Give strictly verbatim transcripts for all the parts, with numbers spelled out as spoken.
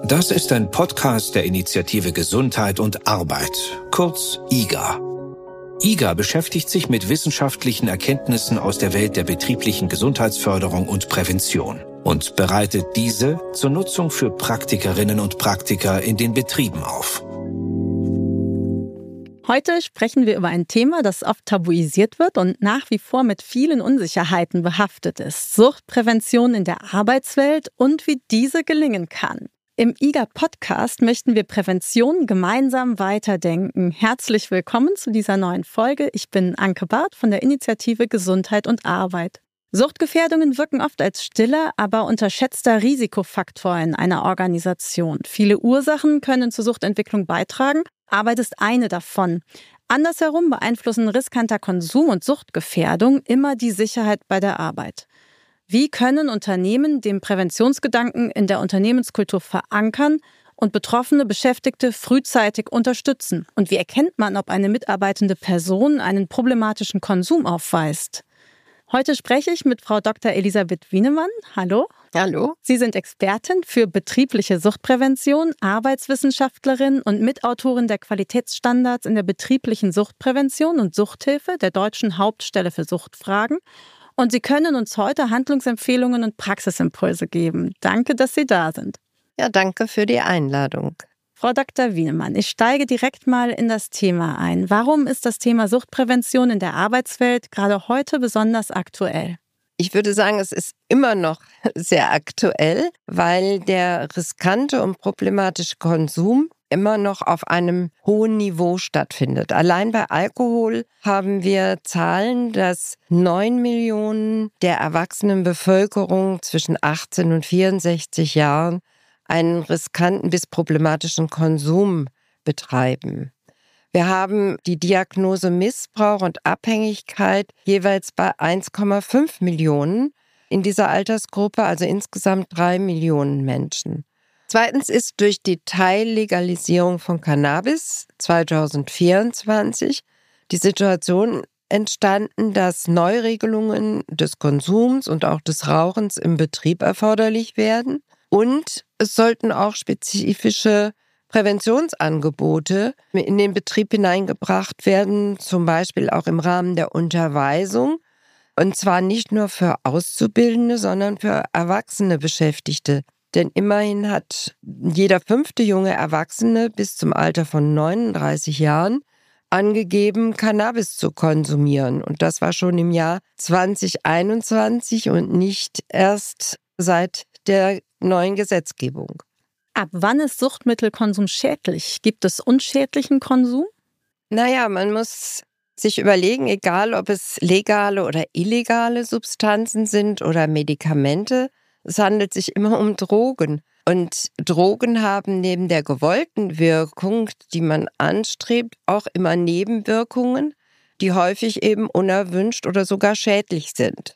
Das ist ein Podcast der Initiative Gesundheit und Arbeit, kurz I G A. I G A beschäftigt sich mit wissenschaftlichen Erkenntnissen aus der Welt der betrieblichen Gesundheitsförderung und Prävention und bereitet diese zur Nutzung für Praktikerinnen und Praktiker in den Betrieben auf. Heute sprechen wir über ein Thema, das oft tabuisiert wird und nach wie vor mit vielen Unsicherheiten behaftet ist. Suchtprävention in der Arbeitswelt und wie diese gelingen kann. Im I G A-Podcast möchten wir Prävention gemeinsam weiterdenken. Herzlich willkommen zu dieser neuen Folge. Ich bin Anke Barth von der Initiative Gesundheit und Arbeit. Suchtgefährdungen wirken oft als stiller, aber unterschätzter Risikofaktor in einer Organisation. Viele Ursachen können zur Suchtentwicklung beitragen. Arbeit ist eine davon. Andersherum beeinflussen riskanter Konsum und Suchtgefährdung immer die Sicherheit bei der Arbeit. Wie können Unternehmen den Präventionsgedanken in der Unternehmenskultur verankern und betroffene Beschäftigte frühzeitig unterstützen? Und wie erkennt man, ob eine mitarbeitende Person einen problematischen Konsum aufweist? Heute spreche ich mit Frau Doktor Elisabeth Wienemann. Hallo. Hallo. Sie sind Expertin für betriebliche Suchtprävention, Arbeitswissenschaftlerin und Mitautorin der Qualitätsstandards in der betrieblichen Suchtprävention und Suchthilfe der Deutschen Hauptstelle für Suchtfragen. Und Sie können uns heute Handlungsempfehlungen und Praxisimpulse geben. Danke, dass Sie da sind. Ja, danke für die Einladung. Frau Doktor Wienemann, ich steige direkt mal in das Thema ein. Warum ist das Thema Suchtprävention in der Arbeitswelt gerade heute besonders aktuell? Ich würde sagen, es ist immer noch sehr aktuell, weil der riskante und problematische Konsum immer noch auf einem hohen Niveau stattfindet. Allein bei Alkohol haben wir Zahlen, dass neun Millionen der erwachsenen Bevölkerung zwischen achtzehn und vierundsechzig Jahren einen riskanten bis problematischen Konsum betreiben. Wir haben die Diagnose Missbrauch und Abhängigkeit jeweils bei eins Komma fünf Millionen in dieser Altersgruppe, also insgesamt drei Millionen Menschen. Zweitens ist durch die Teillegalisierung von Cannabis zwanzig vierundzwanzig die Situation entstanden, dass Neuregelungen des Konsums und auch des Rauchens im Betrieb erforderlich werden. Und es sollten auch spezifische Präventionsangebote in den Betrieb hineingebracht werden, zum Beispiel auch im Rahmen der Unterweisung. Und zwar nicht nur für Auszubildende, sondern für erwachsene Beschäftigte. Denn immerhin hat jeder fünfte junge Erwachsene bis zum Alter von neununddreißig Jahren angegeben, Cannabis zu konsumieren. Und das war schon im Jahr zwanzig einundzwanzig und nicht erst seit der neuen Gesetzgebung. Ab wann ist Suchtmittelkonsum schädlich? Gibt es unschädlichen Konsum? Naja, man muss sich überlegen, egal ob es legale oder illegale Substanzen sind oder Medikamente, es handelt sich immer um Drogen. Und Drogen haben neben der gewollten Wirkung, die man anstrebt, auch immer Nebenwirkungen, die häufig eben unerwünscht oder sogar schädlich sind.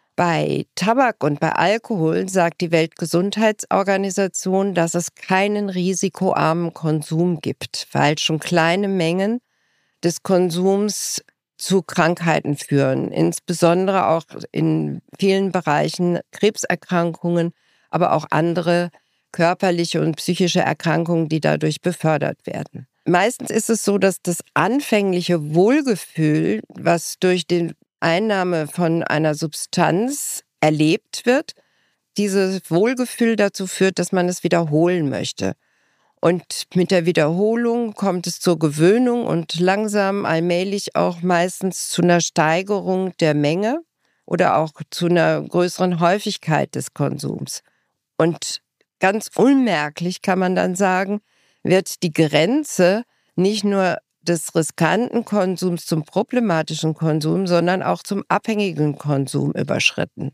Bei Tabak und bei Alkohol sagt die Weltgesundheitsorganisation, dass es keinen risikoarmen Konsum gibt, weil schon kleine Mengen des Konsums zu Krankheiten führen, insbesondere auch in vielen Bereichen Krebserkrankungen, aber auch andere körperliche und psychische Erkrankungen, die dadurch befördert werden. Meistens ist es so, dass das anfängliche Wohlgefühl, was durch die Einnahme von einer Substanz erlebt wird, dieses Wohlgefühl dazu führt, dass man es wiederholen möchte. Und mit der Wiederholung kommt es zur Gewöhnung und langsam, allmählich auch meistens zu einer Steigerung der Menge oder auch zu einer größeren Häufigkeit des Konsums. Und ganz unmerklich kann man dann sagen, wird die Grenze nicht nur des riskanten Konsums zum problematischen Konsum, sondern auch zum abhängigen Konsum überschritten.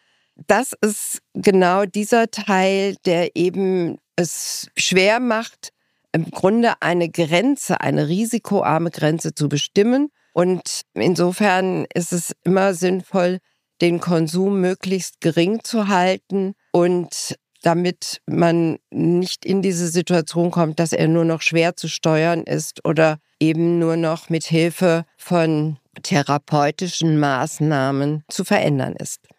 Das ist genau dieser Teil, der eben es schwer macht, im Grunde eine Grenze, eine risikoarme Grenze zu bestimmen. Und insofern ist es immer sinnvoll, den Konsum möglichst gering zu halten und damit man nicht in diese Situation kommt, dass er nur noch schwer zu steuern ist oder eben nur noch mit Hilfe von therapeutischen Maßnahmen zu verändern ist.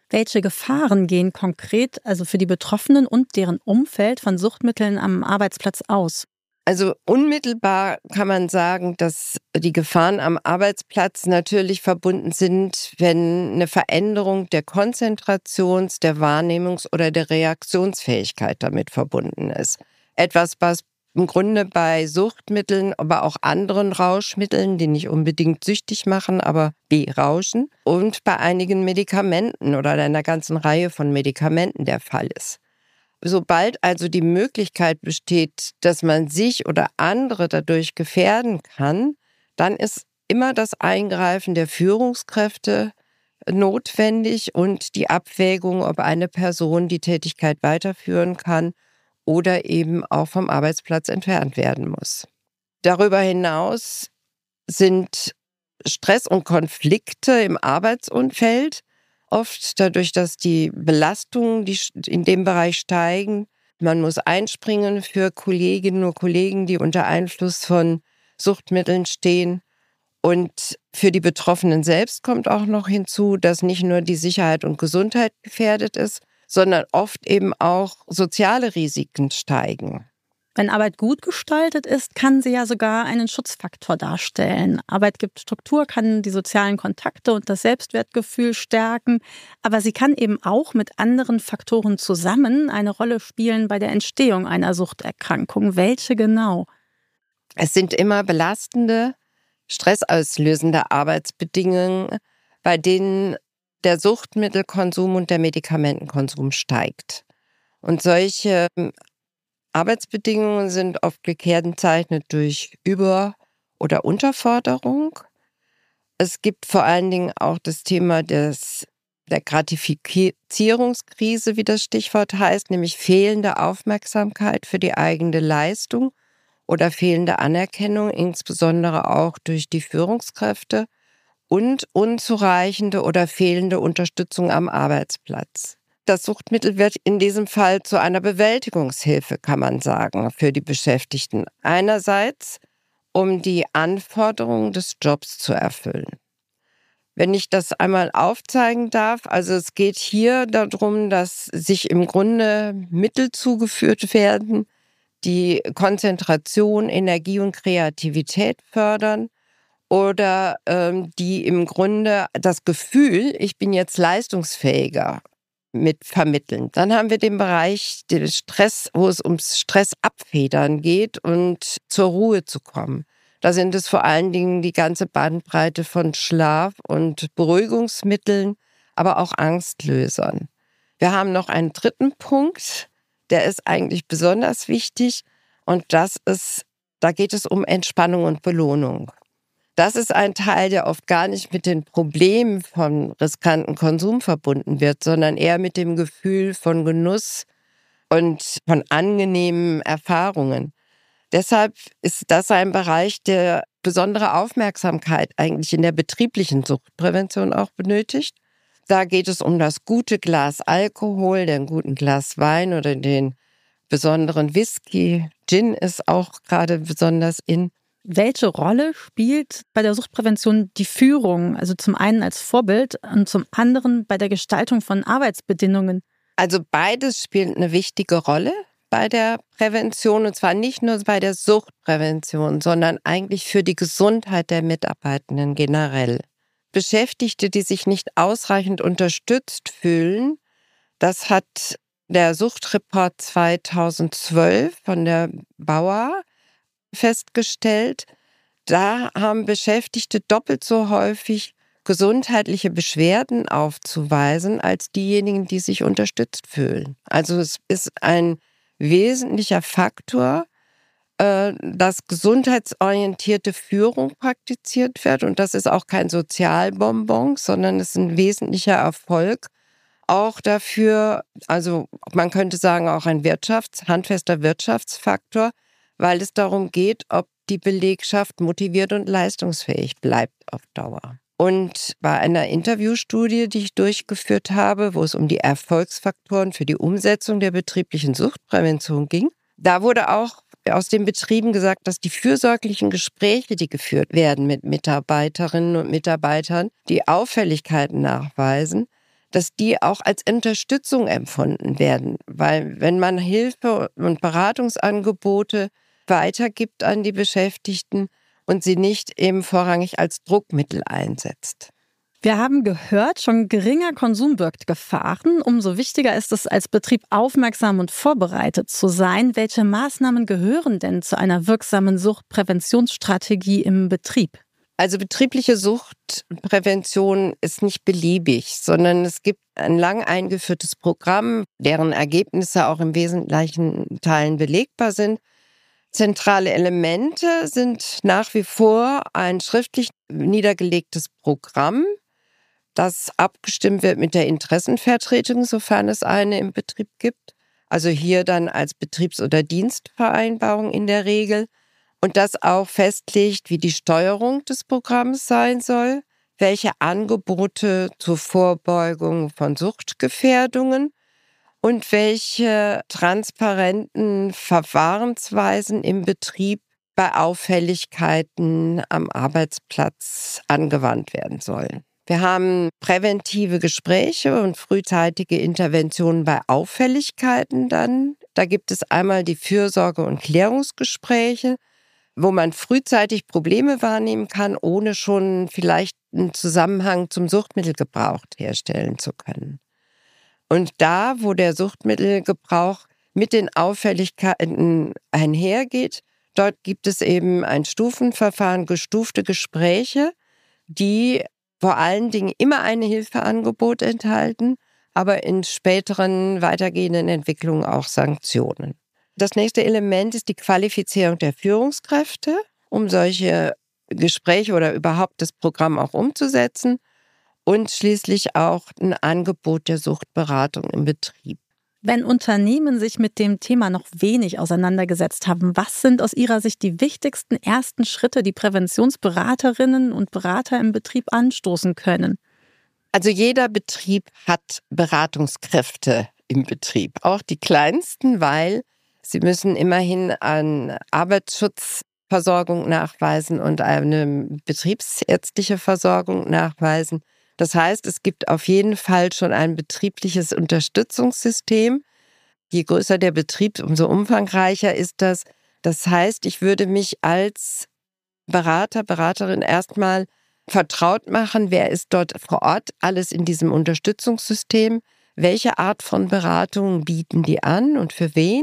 Welche Gefahren gehen konkret, also für die Betroffenen und deren Umfeld, von Suchtmitteln am Arbeitsplatz aus? Also unmittelbar kann man sagen, dass die Gefahren am Arbeitsplatz natürlich verbunden sind, wenn eine Veränderung der Konzentrations-, der Wahrnehmungs- oder der Reaktionsfähigkeit damit verbunden ist. Etwas, was im Grunde bei Suchtmitteln, aber auch anderen Rauschmitteln, die nicht unbedingt süchtig machen, aber berauschen, und bei einigen Medikamenten oder einer ganzen Reihe von Medikamenten der Fall ist. Sobald also die Möglichkeit besteht, dass man sich oder andere dadurch gefährden kann, dann ist immer das Eingreifen der Führungskräfte notwendig und die Abwägung, ob eine Person die Tätigkeit weiterführen kann oder eben auch vom Arbeitsplatz entfernt werden muss. Darüber hinaus sind Stress und Konflikte im Arbeitsumfeld oft dadurch, dass die Belastungen die in dem Bereich steigen. Man muss einspringen für Kolleginnen und Kollegen, die unter Einfluss von Suchtmitteln stehen. Und für die Betroffenen selbst kommt auch noch hinzu, dass nicht nur die Sicherheit und Gesundheit gefährdet ist, sondern oft eben auch soziale Risiken steigen. Wenn Arbeit gut gestaltet ist, kann sie ja sogar einen Schutzfaktor darstellen. Arbeit gibt Struktur, kann die sozialen Kontakte und das Selbstwertgefühl stärken, aber sie kann eben auch mit anderen Faktoren zusammen eine Rolle spielen bei der Entstehung einer Suchterkrankung. Welche genau? Es sind immer belastende, stressauslösende Arbeitsbedingungen, bei denen der Suchtmittelkonsum und der Medikamentenkonsum steigt. Und solche Arbeitsbedingungen sind oft gekennzeichnet durch Über- oder Unterforderung. Es gibt vor allen Dingen auch das Thema des, der Gratifizierungskrise, wie das Stichwort heißt, nämlich fehlende Aufmerksamkeit für die eigene Leistung oder fehlende Anerkennung, insbesondere auch durch die Führungskräfte, und unzureichende oder fehlende Unterstützung am Arbeitsplatz. Das Suchtmittel wird in diesem Fall zu einer Bewältigungshilfe, kann man sagen, für die Beschäftigten. Einerseits, um die Anforderungen des Jobs zu erfüllen. Wenn ich das einmal aufzeigen darf, also es geht hier darum, dass sich im Grunde Mittel zugeführt werden, die Konzentration, Energie und Kreativität fördern oder ähm, die im Grunde das Gefühl, ich bin jetzt leistungsfähiger, mit vermitteln. Dann haben wir den Bereich des Stress, wo es ums Stressabfedern geht und zur Ruhe zu kommen. Da sind es vor allen Dingen die ganze Bandbreite von Schlaf- und Beruhigungsmitteln, aber auch Angstlösern. Wir haben noch einen dritten Punkt, der ist eigentlich besonders wichtig, und das ist, da geht es um Entspannung und Belohnung. Das ist ein Teil, der oft gar nicht mit den Problemen von riskanten Konsum verbunden wird, sondern eher mit dem Gefühl von Genuss und von angenehmen Erfahrungen. Deshalb ist das ein Bereich, der besondere Aufmerksamkeit eigentlich in der betrieblichen Suchtprävention auch benötigt. Da geht es um das gute Glas Alkohol, den guten Glas Wein oder den besonderen Whisky. Gin ist auch gerade besonders in. Welche Rolle spielt bei der Suchtprävention die Führung, also zum einen als Vorbild und zum anderen bei der Gestaltung von Arbeitsbedingungen? Also beides spielt eine wichtige Rolle bei der Prävention, und zwar nicht nur bei der Suchtprävention, sondern eigentlich für die Gesundheit der Mitarbeitenden generell. Beschäftigte, die sich nicht ausreichend unterstützt fühlen, das hat der Suchtreport zweitausendzwölf von der Bauer festgestellt. Da haben Beschäftigte doppelt so häufig gesundheitliche Beschwerden aufzuweisen als diejenigen, die sich unterstützt fühlen. Also es ist ein wesentlicher Faktor, äh, dass gesundheitsorientierte Führung praktiziert wird, und das ist auch kein Sozialbonbon, sondern es ist ein wesentlicher Erfolg auch dafür, also man könnte sagen auch ein Wirtschafts-, handfester Wirtschaftsfaktor, weil es darum geht, ob die Belegschaft motiviert und leistungsfähig bleibt auf Dauer. Und bei einer Interviewstudie, die ich durchgeführt habe, wo es um die Erfolgsfaktoren für die Umsetzung der betrieblichen Suchtprävention ging, da wurde auch aus den Betrieben gesagt, dass die fürsorglichen Gespräche, die geführt werden mit Mitarbeiterinnen und Mitarbeitern, die Auffälligkeiten nachweisen, dass die auch als Unterstützung empfunden werden. Weil wenn man Hilfe und Beratungsangebote weitergibt an die Beschäftigten und sie nicht eben vorrangig als Druckmittel einsetzt. Wir haben gehört, schon geringer Konsum birgt Gefahren. Umso wichtiger ist es, als Betrieb aufmerksam und vorbereitet zu sein. Welche Maßnahmen gehören denn zu einer wirksamen Suchtpräventionsstrategie im Betrieb? Also betriebliche Suchtprävention ist nicht beliebig, sondern es gibt ein lang eingeführtes Programm, deren Ergebnisse auch im wesentlichen Teilen belegbar sind. Zentrale Elemente sind nach wie vor ein schriftlich niedergelegtes Programm, das abgestimmt wird mit der Interessenvertretung, sofern es eine im Betrieb gibt. Also hier dann als Betriebs- oder Dienstvereinbarung in der Regel. Und das auch festlegt, wie die Steuerung des Programms sein soll, welche Angebote zur Vorbeugung von Suchtgefährdungen und welche transparenten Verfahrensweisen im Betrieb bei Auffälligkeiten am Arbeitsplatz angewandt werden sollen. Wir haben präventive Gespräche und frühzeitige Interventionen bei Auffälligkeiten dann. Da gibt es einmal die Fürsorge- und Klärungsgespräche, wo man frühzeitig Probleme wahrnehmen kann, ohne schon vielleicht einen Zusammenhang zum Suchtmittelgebrauch herstellen zu können. Und da, wo der Suchtmittelgebrauch mit den Auffälligkeiten einhergeht, dort gibt es eben ein Stufenverfahren, gestufte Gespräche, die vor allen Dingen immer ein Hilfeangebot enthalten, aber in späteren weitergehenden Entwicklungen auch Sanktionen. Das nächste Element ist die Qualifizierung der Führungskräfte, um solche Gespräche oder überhaupt das Programm auch umzusetzen. Und schließlich auch ein Angebot der Suchtberatung im Betrieb. Wenn Unternehmen sich mit dem Thema noch wenig auseinandergesetzt haben, was sind aus Ihrer Sicht die wichtigsten ersten Schritte, die Präventionsberaterinnen und Berater im Betrieb anstoßen können? Also jeder Betrieb hat Beratungskräfte im Betrieb, auch die kleinsten, weil sie müssen immerhin an Arbeitsschutzversorgung nachweisen und eine betriebsärztliche Versorgung nachweisen. Das heißt, es gibt auf jeden Fall schon ein betriebliches Unterstützungssystem. Je größer der Betrieb, umso umfangreicher ist das. Das heißt, ich würde mich als Berater, Beraterin erstmal vertraut machen, wer ist dort vor Ort, alles in diesem Unterstützungssystem, welche Art von Beratungen bieten die an und für wen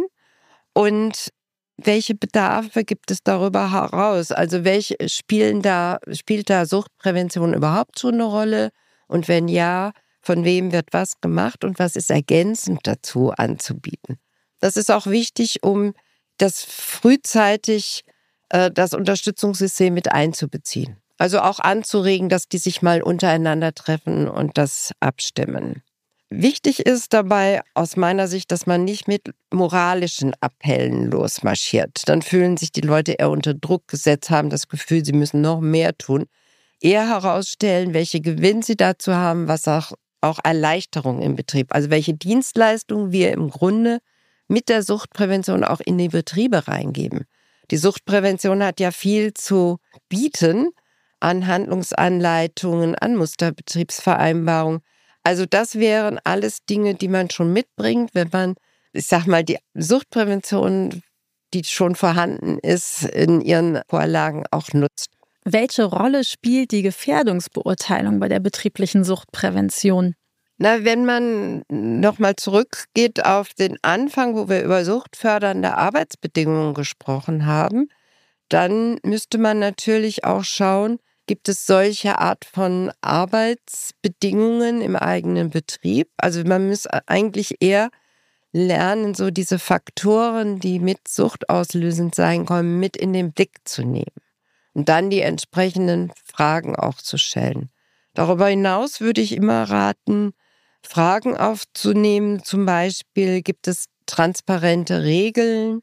und welche Bedarfe gibt es darüber heraus? Also welche spielen da, spielt da Suchtprävention überhaupt schon eine Rolle? Und wenn ja, von wem wird was gemacht und was ist ergänzend dazu anzubieten? Das ist auch wichtig, um das frühzeitig äh, das Unterstützungssystem mit einzubeziehen. Also auch anzuregen, dass die sich mal untereinander treffen und das abstimmen. Wichtig ist dabei aus meiner Sicht, dass man nicht mit moralischen Appellen losmarschiert. Dann fühlen sich die Leute eher unter Druck gesetzt, haben das Gefühl, sie müssen noch mehr tun. Eher herausstellen, welche Gewinn sie dazu haben, was auch, auch Erleichterung im Betrieb, also welche Dienstleistungen wir im Grunde mit der Suchtprävention auch in die Betriebe reingeben. Die Suchtprävention hat ja viel zu bieten an Handlungsanleitungen, an Musterbetriebsvereinbarungen. Also das wären alles Dinge, die man schon mitbringt, wenn man, ich sag mal, die Suchtprävention, die schon vorhanden ist, in ihren Vorlagen auch nutzt. Welche Rolle spielt die Gefährdungsbeurteilung bei der betrieblichen Suchtprävention? Na, wenn man nochmal zurückgeht auf den Anfang, wo wir über suchtfördernde Arbeitsbedingungen gesprochen haben, dann müsste man natürlich auch schauen, gibt es solche Art von Arbeitsbedingungen im eigenen Betrieb? Also man muss eigentlich eher lernen, so diese Faktoren, die mit Sucht auslösend sein können, mit in den Blick zu nehmen und dann die entsprechenden Fragen auch zu stellen. Darüber hinaus würde ich immer raten, Fragen aufzunehmen. Zum Beispiel, gibt es transparente Regeln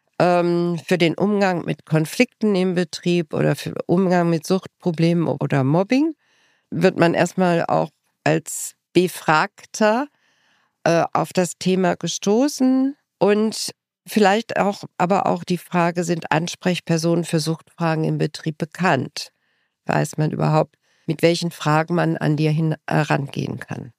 ähm, für den Umgang mit Konflikten im Betrieb oder für Umgang mit Suchtproblemen oder Mobbing? Wird man erstmal auch als Befragter äh, auf das Thema gestoßen? Und vielleicht auch, aber auch die Frage, sind Ansprechpersonen für Suchtfragen im Betrieb bekannt? Weiß man überhaupt, mit welchen Fragen man an dir hin herangehen kann?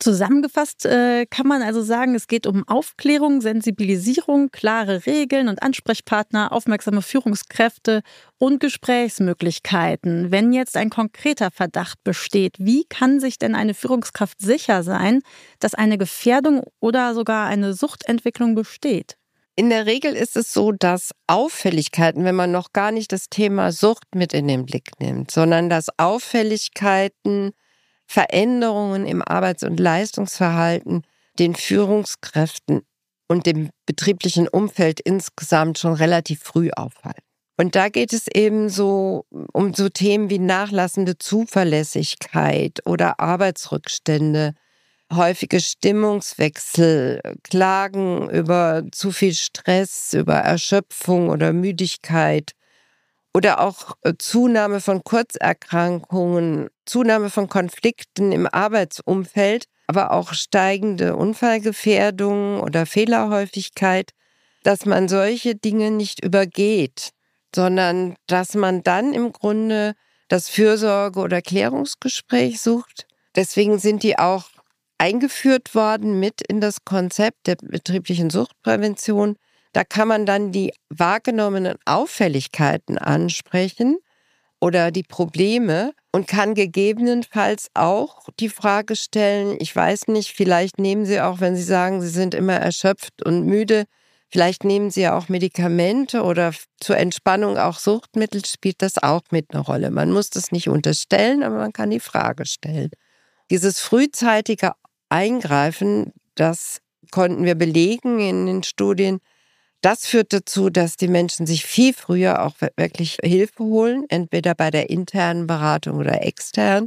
Zusammengefasst äh, kann man also sagen, es geht um Aufklärung, Sensibilisierung, klare Regeln und Ansprechpartner, aufmerksame Führungskräfte und Gesprächsmöglichkeiten. Wenn jetzt ein konkreter Verdacht besteht, wie kann sich denn eine Führungskraft sicher sein, dass eine Gefährdung oder sogar eine Suchtentwicklung besteht? In der Regel ist es so, dass Auffälligkeiten, wenn man noch gar nicht das Thema Sucht mit in den Blick nimmt, sondern dass Auffälligkeiten, Veränderungen im Arbeits- und Leistungsverhalten den Führungskräften und dem betrieblichen Umfeld insgesamt schon relativ früh auffallen. Und da geht es eben so um so Themen wie nachlassende Zuverlässigkeit oder Arbeitsrückstände, häufige Stimmungswechsel, Klagen über zu viel Stress, über Erschöpfung oder Müdigkeit. Oder auch Zunahme von Kurzerkrankungen, Zunahme von Konflikten im Arbeitsumfeld, aber auch steigende Unfallgefährdung oder Fehlerhäufigkeit, dass man solche Dinge nicht übergeht, sondern dass man dann im Grunde das Fürsorge- oder Klärungsgespräch sucht. Deswegen sind die auch eingeführt worden mit in das Konzept der betrieblichen Suchtprävention. Da kann man dann die wahrgenommenen Auffälligkeiten ansprechen oder die Probleme und kann gegebenenfalls auch die Frage stellen, ich weiß nicht, vielleicht nehmen Sie auch, wenn Sie sagen, Sie sind immer erschöpft und müde, vielleicht nehmen Sie ja auch Medikamente oder zur Entspannung auch Suchtmittel, spielt das auch mit einer Rolle. Man muss das nicht unterstellen, aber man kann die Frage stellen. Dieses frühzeitige Eingreifen, das konnten wir belegen in den Studien, das führt dazu, dass die Menschen sich viel früher auch wirklich Hilfe holen, entweder bei der internen Beratung oder extern,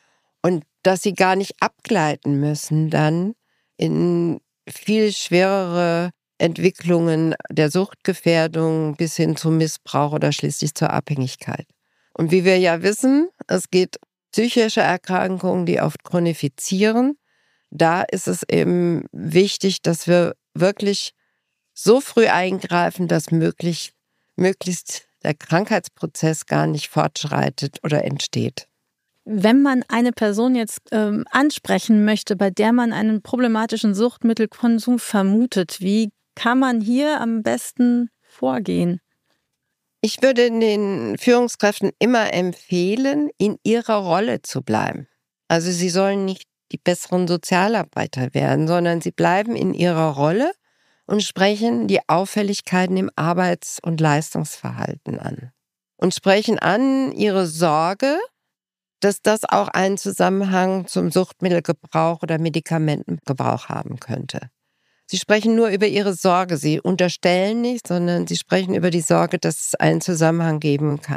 und dass sie gar nicht abgleiten müssen dann in viel schwerere Entwicklungen der Suchtgefährdung bis hin zum Missbrauch oder schließlich zur Abhängigkeit. Und wie wir ja wissen, es geht um psychische Erkrankungen, die oft chronifizieren. Da ist es eben wichtig, dass wir wirklich so früh eingreifen, dass möglich, möglichst der Krankheitsprozess gar nicht fortschreitet oder entsteht. Wenn man eine Person jetzt ähm, ansprechen möchte, bei der man einen problematischen Suchtmittelkonsum vermutet, wie kann man hier am besten vorgehen? Ich würde den Führungskräften immer empfehlen, in ihrer Rolle zu bleiben. Also sie sollen nicht die besseren Sozialarbeiter werden, sondern sie bleiben in ihrer Rolle und sprechen die Auffälligkeiten im Arbeits- und Leistungsverhalten an. Und sprechen an ihre Sorge, dass das auch einen Zusammenhang zum Suchtmittelgebrauch oder Medikamentengebrauch haben könnte. Sie sprechen nur über ihre Sorge, sie unterstellen nicht, sondern sie sprechen über die Sorge, dass es einen Zusammenhang geben kann.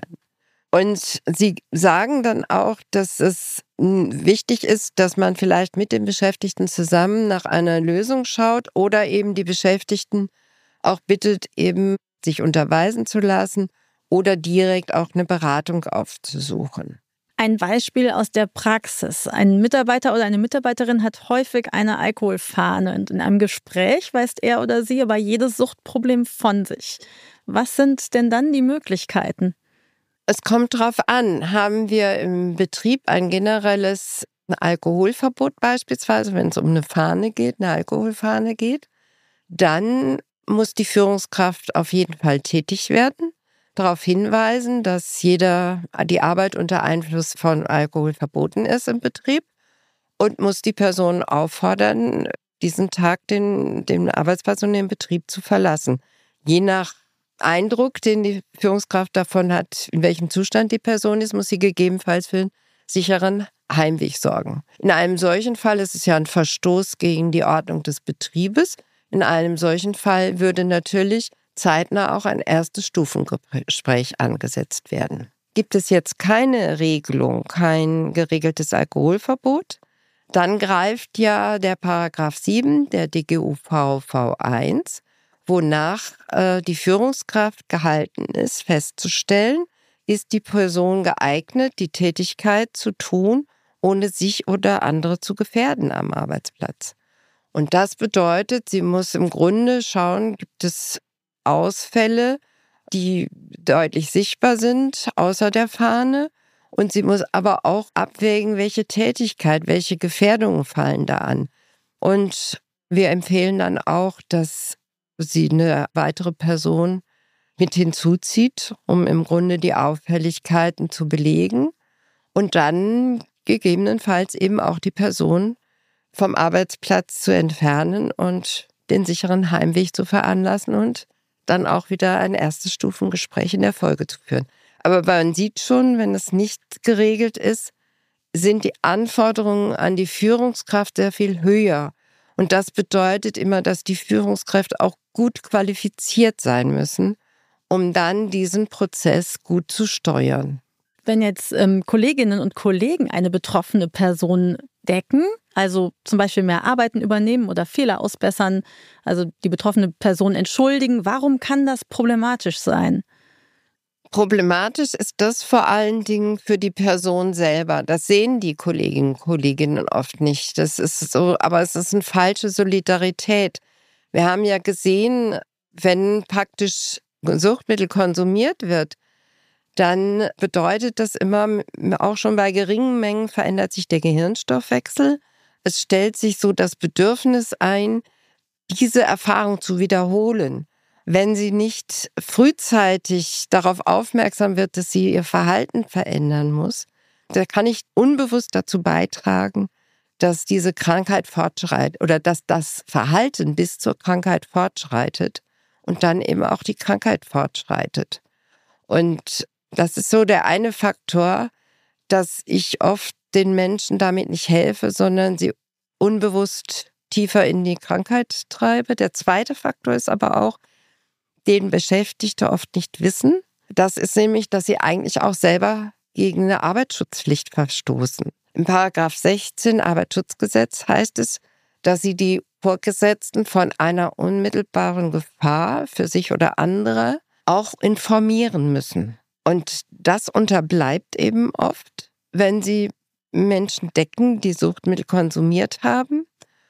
Und sie sagen dann auch, dass es wichtig ist, dass man vielleicht mit den Beschäftigten zusammen nach einer Lösung schaut oder eben die Beschäftigten auch bittet, eben sich unterweisen zu lassen oder direkt auch eine Beratung aufzusuchen. Ein Beispiel aus der Praxis. Ein Mitarbeiter oder eine Mitarbeiterin hat häufig eine Alkoholfahne und in einem Gespräch weist er oder sie aber jedes Suchtproblem von sich. Was sind denn dann die Möglichkeiten? Es kommt drauf an, haben wir im Betrieb ein generelles Alkoholverbot beispielsweise, wenn es um eine Fahne geht, eine Alkoholfahne geht, dann muss die Führungskraft auf jeden Fall tätig werden, darauf hinweisen, dass jeder die Arbeit unter Einfluss von Alkohol verboten ist im Betrieb und muss die Person auffordern, diesen Tag den, den Arbeitsplatz und den Betrieb zu verlassen. Je nach Eindruck, den die Führungskraft davon hat, in welchem Zustand die Person ist, muss sie gegebenenfalls für einen sicheren Heimweg sorgen. In einem solchen Fall ist es ja ein Verstoß gegen die Ordnung des Betriebes. In einem solchen Fall würde natürlich zeitnah auch ein erstes Stufengespräch angesetzt werden. Gibt es jetzt keine Regelung, kein geregeltes Alkoholverbot, dann greift ja der Paragraph sieben der D G U V V eins, wonach äh, die Führungskraft gehalten ist, festzustellen, ist die Person geeignet, die Tätigkeit zu tun, ohne sich oder andere zu gefährden am Arbeitsplatz. Und das bedeutet, sie muss im Grunde schauen, gibt es Ausfälle, die deutlich sichtbar sind, außer der Fahne, Und sie muss aber auch abwägen, welche Tätigkeit, welche Gefährdungen fallen da an. Und wir empfehlen dann auch, dass sie eine weitere Person mit hinzuzieht, um im Grunde die Auffälligkeiten zu belegen und dann gegebenenfalls eben auch die Person vom Arbeitsplatz zu entfernen und den sicheren Heimweg zu veranlassen und dann auch wieder ein erstes Stufengespräch in der Folge zu führen. Aber man sieht schon, wenn es nicht geregelt ist, sind die Anforderungen an die Führungskraft sehr viel höher. Und das bedeutet immer, dass die Führungskräfte auch gut qualifiziert sein müssen, um dann diesen Prozess gut zu steuern. Wenn jetzt ähm, Kolleginnen und Kollegen eine betroffene Person decken, also zum Beispiel mehr Arbeiten übernehmen oder Fehler ausbessern, also die betroffene Person entschuldigen, warum kann das problematisch sein? Problematisch ist das vor allen Dingen für die Person selber. Das sehen die Kolleginnen und Kollegen oft nicht. Das ist so, aber es ist eine falsche Solidarität. Wir haben ja gesehen, wenn praktisch Suchtmittel konsumiert wird, dann bedeutet das immer, auch schon bei geringen Mengen verändert sich der Gehirnstoffwechsel. Es stellt sich so das Bedürfnis ein, diese Erfahrung zu wiederholen. Wenn sie nicht frühzeitig darauf aufmerksam wird, dass sie ihr Verhalten verändern muss, da kann ich unbewusst dazu beitragen, dass diese Krankheit fortschreitet oder dass das Verhalten bis zur Krankheit fortschreitet und dann eben auch die Krankheit fortschreitet. Und das ist so der eine Faktor, dass ich oft den Menschen damit nicht helfe, sondern sie unbewusst tiefer in die Krankheit treibe. Der zweite Faktor ist aber auch, den Beschäftigte oft nicht wissen. Das ist nämlich, dass sie eigentlich auch selber gegen eine Arbeitsschutzpflicht verstoßen. Im Paragraph sechzehn Arbeitsschutzgesetz heißt es, dass sie die Vorgesetzten von einer unmittelbaren Gefahr für sich oder andere auch informieren müssen. Und das unterbleibt eben oft, wenn sie Menschen decken, die Suchtmittel konsumiert haben.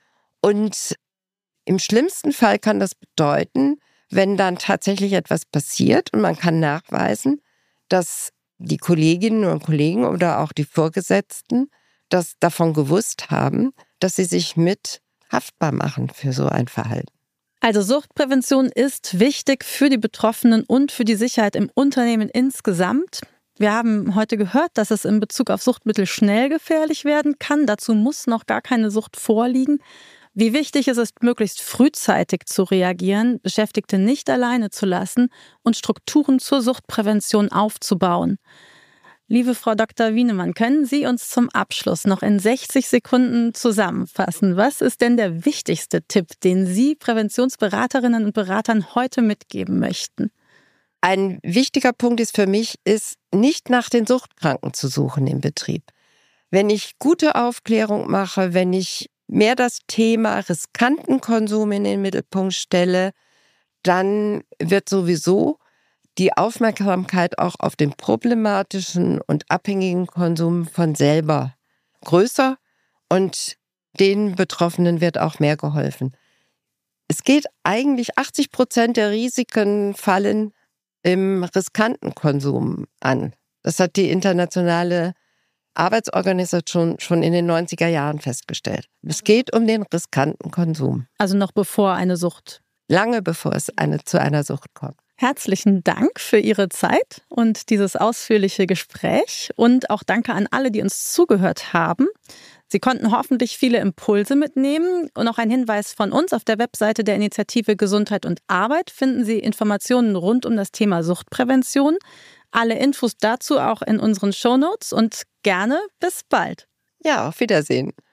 Und im schlimmsten Fall kann das bedeuten, wenn dann tatsächlich etwas passiert und man kann nachweisen, dass die Kolleginnen und Kollegen oder auch die Vorgesetzten das davon gewusst haben, dass sie sich mit haftbar machen für so ein Verhalten. Also Suchtprävention ist wichtig für die Betroffenen und für die Sicherheit im Unternehmen insgesamt. Wir haben heute gehört, dass es in Bezug auf Suchtmittel schnell gefährlich werden kann. Dazu muss noch gar keine Sucht vorliegen. Wie wichtig es ist, möglichst frühzeitig zu reagieren, Beschäftigte nicht alleine zu lassen und Strukturen zur Suchtprävention aufzubauen. Liebe Frau Doktor Wienemann, können Sie uns zum Abschluss noch in sechzig Sekunden zusammenfassen? Was ist denn der wichtigste Tipp, den Sie Präventionsberaterinnen und Beratern heute mitgeben möchten? Ein wichtiger Punkt ist für mich, ist nicht nach den Suchtkranken zu suchen im Betrieb. Wenn ich gute Aufklärung mache, wenn ich mehr das Thema riskanten Konsum in den Mittelpunkt stelle, dann wird sowieso die Aufmerksamkeit auch auf den problematischen und abhängigen Konsum von selber größer und den Betroffenen wird auch mehr geholfen. Es geht eigentlich, achtzig Prozent der Risiken fallen im riskanten Konsum an. Das hat die internationale Arbeitsorganisation schon in den neunziger Jahren festgestellt. Es geht um den riskanten Konsum. Also noch bevor eine Sucht. Lange bevor es eine, zu einer Sucht kommt. Herzlichen Dank für Ihre Zeit und dieses ausführliche Gespräch und auch danke an alle, die uns zugehört haben. Sie konnten hoffentlich viele Impulse mitnehmen und auch ein Hinweis von uns: auf der Webseite der Initiative Gesundheit und Arbeit finden Sie Informationen rund um das Thema Suchtprävention. Alle Infos dazu auch in unseren Shownotes und gerne bis bald. Ja, auf Wiedersehen.